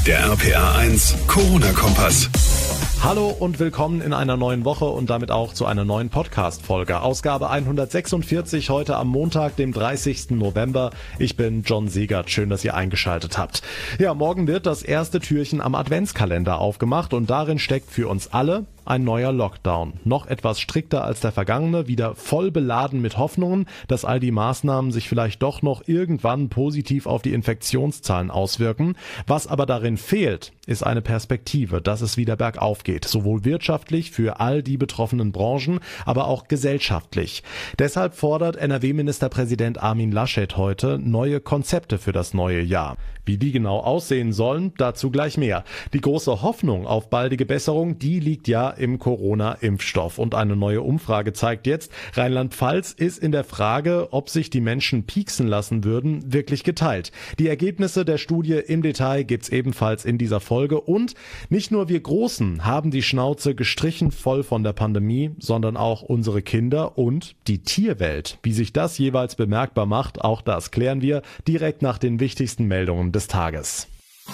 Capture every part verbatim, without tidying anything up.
Der R P R eins Corona-Kompass. Hallo und willkommen in einer neuen Woche und damit auch zu einer neuen Podcast-Folge. Ausgabe hundertsechsundvierzig heute am Montag, dem dreißigsten November. Ich bin John Siegert. Schön, dass ihr eingeschaltet habt. Ja, morgen wird das erste Türchen am Adventskalender aufgemacht und darin steckt für uns alle ein neuer Lockdown. Noch etwas strikter als der vergangene, wieder voll beladen mit Hoffnungen, dass all die Maßnahmen sich vielleicht doch noch irgendwann positiv auf die Infektionszahlen auswirken. Was aber darin fehlt, ist eine Perspektive, dass es wieder bergauf geht. Sowohl wirtschaftlich für all die betroffenen Branchen, aber auch gesellschaftlich. Deshalb fordert N R W-Ministerpräsident Armin Laschet heute neue Konzepte für das neue Jahr. Wie die genau aussehen sollen, dazu gleich mehr. Die große Hoffnung auf baldige Besserung, die liegt ja im Corona-Impfstoff. Und eine neue Umfrage zeigt jetzt, Rheinland-Pfalz ist in der Frage, ob sich die Menschen pieksen lassen würden, wirklich geteilt. Die Ergebnisse der Studie im Detail gibt's ebenfalls in dieser Folge. Und nicht nur wir Großen haben die Schnauze gestrichen voll von der Pandemie, sondern auch unsere Kinder und die Tierwelt. Wie sich das jeweils bemerkbar macht, auch das klären wir direkt nach den wichtigsten Meldungen des Tages.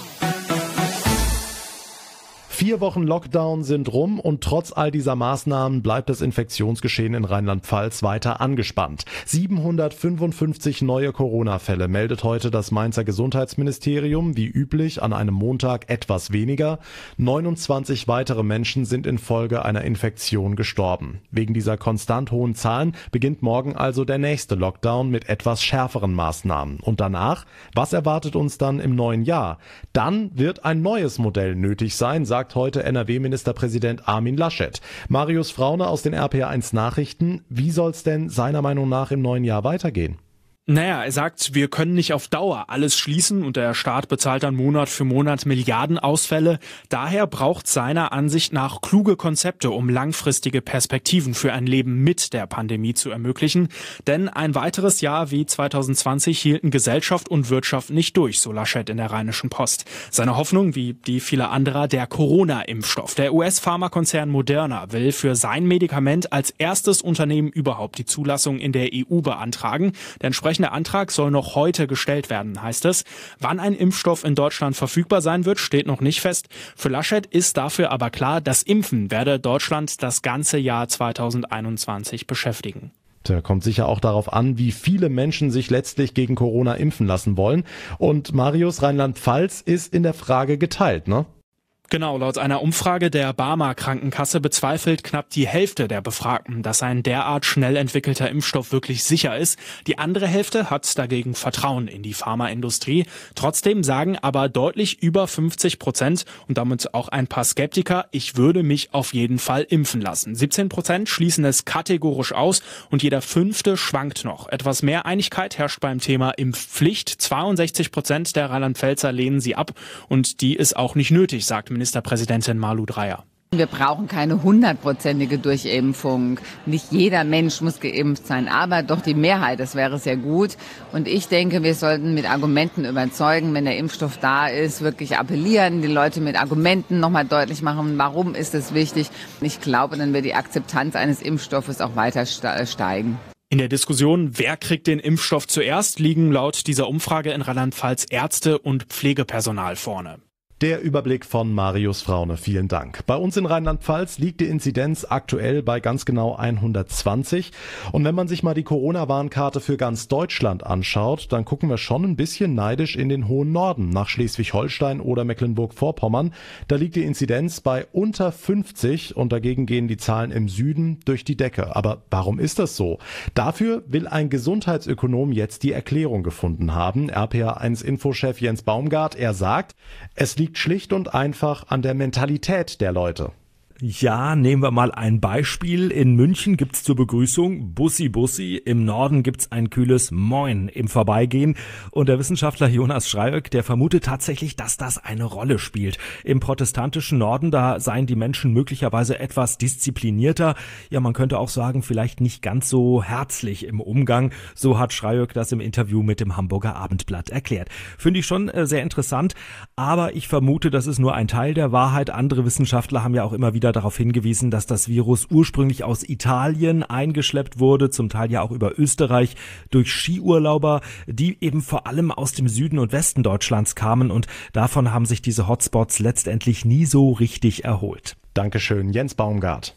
Vier Wochen Lockdown sind rum und trotz all dieser Maßnahmen bleibt das Infektionsgeschehen in Rheinland-Pfalz weiter angespannt. siebenhundertfünfundfünfzig neue Corona-Fälle meldet heute das Mainzer Gesundheitsministerium, wie üblich an einem Montag etwas weniger. neunundzwanzig weitere Menschen sind infolge einer Infektion gestorben. Wegen dieser konstant hohen Zahlen beginnt morgen also der nächste Lockdown mit etwas schärferen Maßnahmen. Und danach, was erwartet uns dann im neuen Jahr? Dann wird ein neues Modell nötig sein, sagt heute N R W-Ministerpräsident Armin Laschet. Marius Fraune aus den R P R eins Nachrichten. Wie soll's denn seiner Meinung nach im neuen Jahr weitergehen? Naja, er sagt, wir können nicht auf Dauer alles schließen und der Staat bezahlt dann Monat für Monat Milliardenausfälle. Daher braucht seiner Ansicht nach kluge Konzepte, um langfristige Perspektiven für ein Leben mit der Pandemie zu ermöglichen. Denn ein weiteres Jahr wie zwanzig zwanzig hielten Gesellschaft und Wirtschaft nicht durch, so Laschet in der Rheinischen Post. Seine Hoffnung, wie die vieler anderer, der Corona-Impfstoff. Der U S-Pharmakonzern Moderna will für sein Medikament als erstes Unternehmen überhaupt die Zulassung in der E U beantragen. Der entsprechende Antrag soll noch heute gestellt werden, heißt es. Wann ein Impfstoff in Deutschland verfügbar sein wird, steht noch nicht fest. Für Laschet ist dafür aber klar, das Impfen werde Deutschland das ganze Jahr zwanzig einundzwanzig beschäftigen. Da kommt sicher auch darauf an, wie viele Menschen sich letztlich gegen Corona impfen lassen wollen. Und Marius, Rheinland-Pfalz ist in der Frage geteilt, ne? Genau, laut einer Umfrage der Barmer Krankenkasse bezweifelt knapp die Hälfte der Befragten, dass ein derart schnell entwickelter Impfstoff wirklich sicher ist. Die andere Hälfte hat dagegen Vertrauen in die Pharmaindustrie. Trotzdem sagen aber deutlich über fünfzig Prozent und damit auch ein paar Skeptiker, ich würde mich auf jeden Fall impfen lassen. siebzehn Prozent schließen es kategorisch aus und jeder Fünfte schwankt noch. Etwas mehr Einigkeit herrscht beim Thema Impfpflicht. zweiundsechzig Prozent der Rheinland-Pfälzer lehnen sie ab und die ist auch nicht nötig, sagt Ministerpräsidentin Malu Dreyer. Wir brauchen keine hundertprozentige Durchimpfung. Nicht jeder Mensch muss geimpft sein, aber doch die Mehrheit, das wäre sehr gut. Und ich denke, wir sollten mit Argumenten überzeugen, wenn der Impfstoff da ist, wirklich appellieren, die Leute mit Argumenten nochmal deutlich machen, warum ist es wichtig. Ich glaube, dann wird die Akzeptanz eines Impfstoffes auch weiter steigen. In der Diskussion, wer kriegt den Impfstoff zuerst, liegen laut dieser Umfrage in Rheinland-Pfalz Ärzte und Pflegepersonal vorne. Der Überblick von Marius Fraune, vielen Dank. Bei uns in Rheinland-Pfalz liegt die Inzidenz aktuell bei ganz genau hundertzwanzig. Und wenn man sich mal die Corona-Warnkarte für ganz Deutschland anschaut, dann gucken wir schon ein bisschen neidisch in den hohen Norden, nach Schleswig-Holstein oder Mecklenburg-Vorpommern. Da liegt die Inzidenz bei unter fünfzig und dagegen gehen die Zahlen im Süden durch die Decke. Aber warum ist das so? Dafür will ein Gesundheitsökonom jetzt die Erklärung gefunden haben. R P R eins Infochef Jens Baumgart, er sagt, es liegt schlicht und einfach an der Mentalität der Leute. Ja, nehmen wir mal ein Beispiel. In München gibt's zur Begrüßung Bussi Bussi, im Norden gibt's ein kühles Moin im Vorbeigehen. Und der Wissenschaftler Jonas Schreiöck, der vermutet tatsächlich, dass das eine Rolle spielt. Im protestantischen Norden, da seien die Menschen möglicherweise etwas disziplinierter. Ja, man könnte auch sagen, vielleicht nicht ganz so herzlich im Umgang. So hat Schreiöck das im Interview mit dem Hamburger Abendblatt erklärt. Finde ich schon äh, sehr interessant, aber ich vermute, das ist nur ein Teil der Wahrheit. Andere Wissenschaftler haben ja auch immer wieder darauf hingewiesen, dass das Virus ursprünglich aus Italien eingeschleppt wurde, zum Teil ja auch über Österreich, durch Skiurlauber, die eben vor allem aus dem Süden und Westen Deutschlands kamen, und davon haben sich diese Hotspots letztendlich nie so richtig erholt. Dankeschön, Jens Baumgart.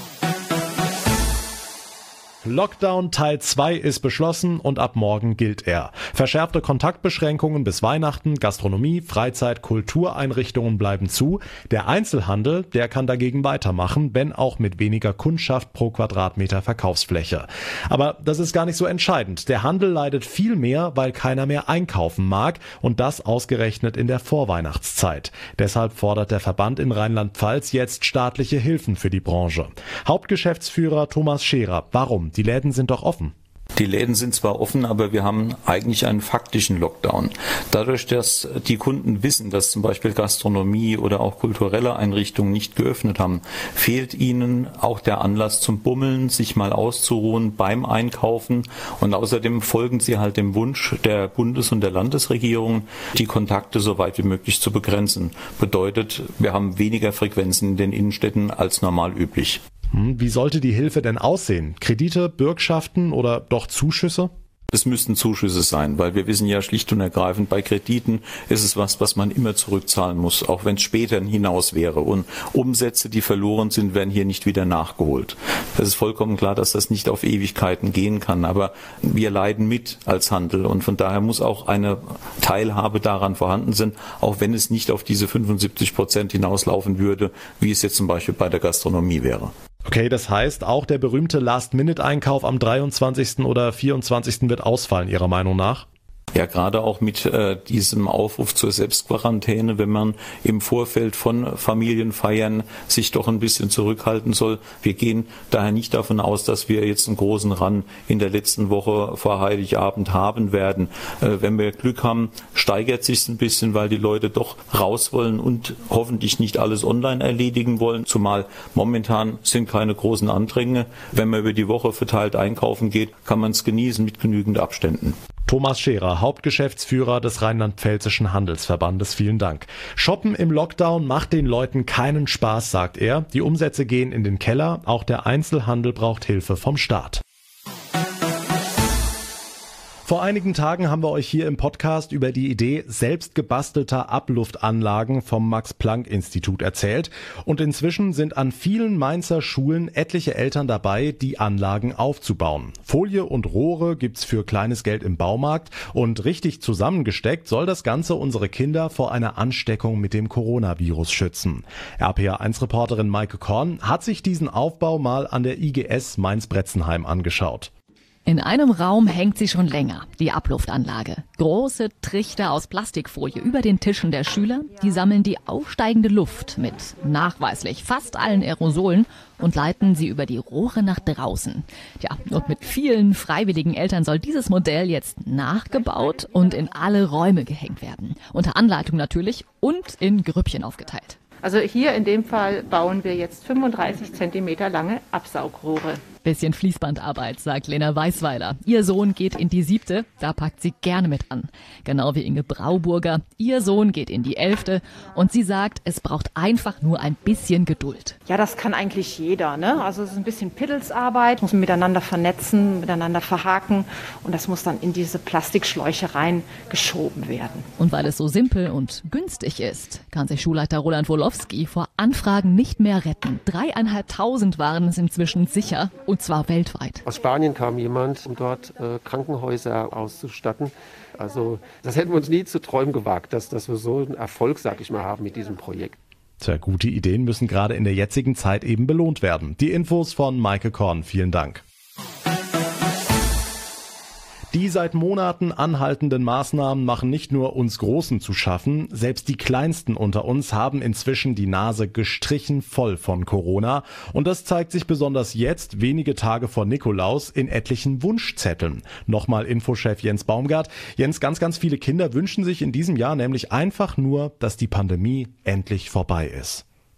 Lockdown Teil zwei ist beschlossen und ab morgen gilt er. Verschärfte Kontaktbeschränkungen bis Weihnachten, Gastronomie, Freizeit, Kultureinrichtungen bleiben zu. Der Einzelhandel, der kann dagegen weitermachen, wenn auch mit weniger Kundschaft pro Quadratmeter Verkaufsfläche. Aber das ist gar nicht so entscheidend. Der Handel leidet viel mehr, weil keiner mehr einkaufen mag, und das ausgerechnet in der Vorweihnachtszeit. Deshalb fordert der Verband in Rheinland-Pfalz jetzt staatliche Hilfen für die Branche. Hauptgeschäftsführer Thomas Scherer, warum? Die Läden sind doch offen. Die Läden sind zwar offen, aber wir haben eigentlich einen faktischen Lockdown. Dadurch, dass die Kunden wissen, dass zum Beispiel Gastronomie oder auch kulturelle Einrichtungen nicht geöffnet haben, fehlt ihnen auch der Anlass zum Bummeln, sich mal auszuruhen beim Einkaufen. Und außerdem folgen sie halt dem Wunsch der Bundes- und der Landesregierung, die Kontakte so weit wie möglich zu begrenzen. Bedeutet, wir haben weniger Frequenzen in den Innenstädten als normal üblich. Wie sollte die Hilfe denn aussehen? Kredite, Bürgschaften oder doch Zuschüsse? Es müssten Zuschüsse sein, weil wir wissen ja schlicht und ergreifend, bei Krediten ist es was, was man immer zurückzahlen muss, auch wenn es später hinaus wäre. Und Umsätze, die verloren sind, werden hier nicht wieder nachgeholt. Das ist vollkommen klar, dass das nicht auf Ewigkeiten gehen kann. Aber wir leiden mit als Handel, und von daher muss auch eine Teilhabe daran vorhanden sein, auch wenn es nicht auf diese fünfundsiebzig Prozent hinauslaufen würde, wie es jetzt zum Beispiel bei der Gastronomie wäre. Okay, das heißt, auch der berühmte Last-Minute-Einkauf am dreiundzwanzigsten oder vierundzwanzigsten wird ausfallen, Ihrer Meinung nach? Ja, gerade auch mit äh, diesem Aufruf zur Selbstquarantäne, wenn man im Vorfeld von Familienfeiern sich doch ein bisschen zurückhalten soll. Wir gehen daher nicht davon aus, dass wir jetzt einen großen Run in der letzten Woche vor Heiligabend haben werden. Äh, wenn wir Glück haben, steigert sich es ein bisschen, weil die Leute doch raus wollen und hoffentlich nicht alles online erledigen wollen. Zumal momentan sind keine großen Andrangungen. Wenn man über die Woche verteilt einkaufen geht, kann man es genießen mit genügend Abständen. Thomas Scherer, Hauptgeschäftsführer des Rheinland-Pfälzischen Handelsverbandes, vielen Dank. Shoppen im Lockdown macht den Leuten keinen Spaß, sagt er. Die Umsätze gehen in den Keller, auch der Einzelhandel braucht Hilfe vom Staat. Vor einigen Tagen haben wir euch hier im Podcast über die Idee selbst gebastelter Abluftanlagen vom Max-Planck-Institut erzählt. Und inzwischen sind an vielen Mainzer Schulen etliche Eltern dabei, die Anlagen aufzubauen. Folie und Rohre gibt's für kleines Geld im Baumarkt, und richtig zusammengesteckt soll das Ganze unsere Kinder vor einer Ansteckung mit dem Coronavirus schützen. R P A eins Reporterin Maike Korn hat sich diesen Aufbau mal an der I G S Mainz-Bretzenheim angeschaut. In einem Raum hängt sie schon länger, die Abluftanlage. Große Trichter aus Plastikfolie über den Tischen der Schüler, die sammeln die aufsteigende Luft mit nachweislich fast allen Aerosolen und leiten sie über die Rohre nach draußen. Ja, und mit vielen freiwilligen Eltern soll dieses Modell jetzt nachgebaut und in alle Räume gehängt werden. Unter Anleitung natürlich und in Grüppchen aufgeteilt. Also hier in dem Fall bauen wir jetzt fünfunddreißig Zentimeter lange Absaugrohre. Bisschen Fließbandarbeit, sagt Lena Weißweiler. Ihr Sohn geht in die siebte, da packt sie gerne mit an. Genau wie Inge Brauburger. Ihr Sohn geht in die elfte und sie sagt, es braucht einfach nur ein bisschen Geduld. Ja, das kann eigentlich jeder, ne? Also es ist ein bisschen Piddelsarbeit, muss man miteinander vernetzen, miteinander verhaken, und das muss dann in diese Plastikschläuche reingeschoben werden. Und weil es so simpel und günstig ist, kann sich Schulleiter Roland Wolowski vor Anfragen nicht mehr retten. Dreieinhalbtausend waren es inzwischen sicher. Und zwar weltweit. Aus Spanien kam jemand, um dort äh, Krankenhäuser auszustatten. Also das hätten wir uns nie zu träumen gewagt, dass, dass wir so einen Erfolg, sag ich mal, haben mit diesem Projekt. Tja, gute Ideen müssen gerade in der jetzigen Zeit eben belohnt werden. Die Infos von Maike Korn, vielen Dank. Die seit Monaten anhaltenden Maßnahmen machen nicht nur uns Großen zu schaffen, selbst die Kleinsten unter uns haben inzwischen die Nase gestrichen voll von Corona. Und das zeigt sich besonders jetzt, wenige Tage vor Nikolaus, in etlichen Wunschzetteln. Nochmal Infochef Jens Baumgart. Jens, ganz, ganz viele Kinder wünschen sich in diesem Jahr nämlich einfach nur, dass die Pandemie endlich vorbei ist.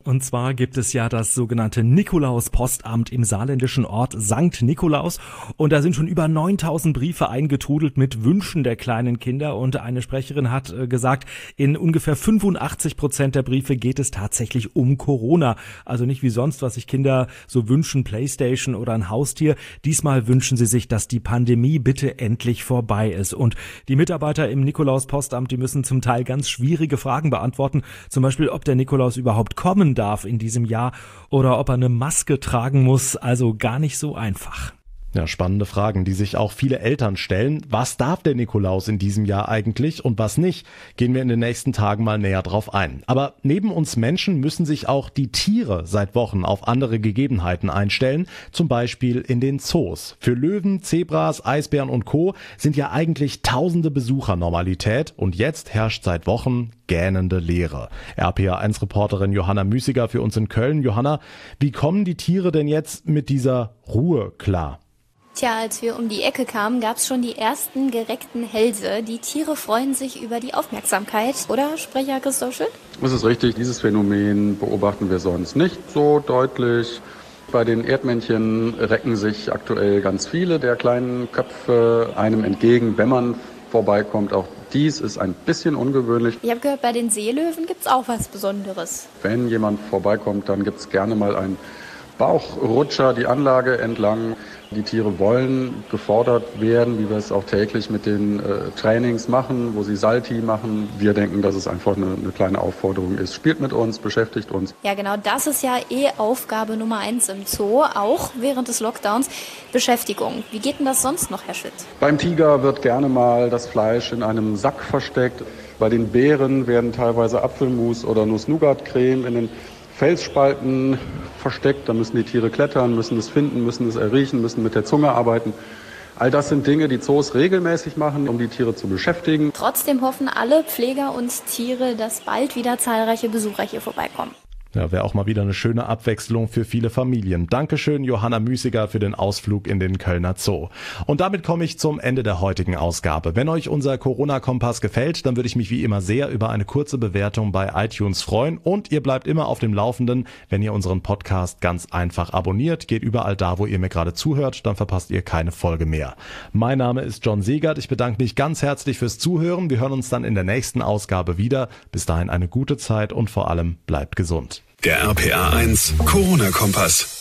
Und zwar gibt es ja das sogenannte Nikolaus-Postamt im saarländischen Ort Sankt Nikolaus. Und da sind schon über neuntausend Briefe eingetrudelt mit Wünschen der kleinen Kinder. Und eine Sprecherin hat gesagt, in ungefähr fünfundachtzig Prozent der Briefe geht es tatsächlich um Corona. Also nicht wie sonst, was sich Kinder so wünschen, Playstation oder ein Haustier. Diesmal wünschen sie sich, dass die Pandemie bitte endlich vorbei ist. Und die Mitarbeiter im Nikolaus-Postamt, die müssen zum Teil ganz schwierige Fragen beantworten. Zum Beispiel, ob der Nikolaus überhaupt kommen darf in diesem Jahr oder ob er eine Maske tragen muss, also gar nicht so einfach. Ja, spannende Fragen, die sich auch viele Eltern stellen. Was darf der Nikolaus in diesem Jahr eigentlich und was nicht? Gehen wir in den nächsten Tagen mal näher drauf ein. Aber neben uns Menschen müssen sich auch die Tiere seit Wochen auf andere Gegebenheiten einstellen, zum Beispiel in den Zoos. Für Löwen, Zebras, Eisbären und Co. sind ja eigentlich tausende Besucher Normalität und jetzt herrscht seit Wochen gähnende Leere. R P A eins Reporterin Johanna Müßiger für uns in Köln. Johanna, wie kommen die Tiere denn jetzt mit dieser Ruhe klar? Tja, als wir um die Ecke kamen, gab es schon die ersten gereckten Hälse. Die Tiere freuen sich über die Aufmerksamkeit. Oder, Sprecher Christoph Schütt? Das ist richtig. Dieses Phänomen beobachten wir sonst nicht so deutlich. Bei den Erdmännchen recken sich aktuell ganz viele der kleinen Köpfe einem entgegen, wenn man vorbeikommt. Auch dies ist ein bisschen ungewöhnlich. Ich habe gehört, bei den Seelöwen gibt es auch was Besonderes. Wenn jemand vorbeikommt, dann gibt es gerne mal einen Bauchrutscher die Anlage entlang. Die Tiere wollen gefordert werden, wie wir es auch täglich mit den äh, Trainings machen, wo sie Salti machen. Wir denken, dass es einfach eine, eine kleine Aufforderung ist. Spielt mit uns, beschäftigt uns. Ja, genau, das ist ja eh Aufgabe Nummer eins im Zoo, auch während des Lockdowns. Beschäftigung. Wie geht denn das sonst noch, Herr Schütt? Beim Tiger wird gerne mal das Fleisch in einem Sack versteckt. Bei den Bären werden teilweise Apfelmus oder Nuss-Nougat-Creme in den Felsspalten versteckt, da müssen die Tiere klettern, müssen es finden, müssen es erriechen, müssen mit der Zunge arbeiten. All das sind Dinge, die Zoos regelmäßig machen, um die Tiere zu beschäftigen. Trotzdem hoffen alle Pfleger und Tiere, dass bald wieder zahlreiche Besucher hier vorbeikommen. Ja, wäre auch mal wieder eine schöne Abwechslung für viele Familien. Dankeschön, Johanna Müßiger, für den Ausflug in den Kölner Zoo. Und damit komme ich zum Ende der heutigen Ausgabe. Wenn euch unser Corona-Kompass gefällt, dann würde ich mich wie immer sehr über eine kurze Bewertung bei iTunes freuen. Und ihr bleibt immer auf dem Laufenden, wenn ihr unseren Podcast ganz einfach abonniert. Geht überall da, wo ihr mir gerade zuhört, dann verpasst ihr keine Folge mehr. Mein Name ist John Segert. Ich bedanke mich ganz herzlich fürs Zuhören. Wir hören uns dann in der nächsten Ausgabe wieder. Bis dahin eine gute Zeit und vor allem bleibt gesund. Der R P A eins Corona-Kompass.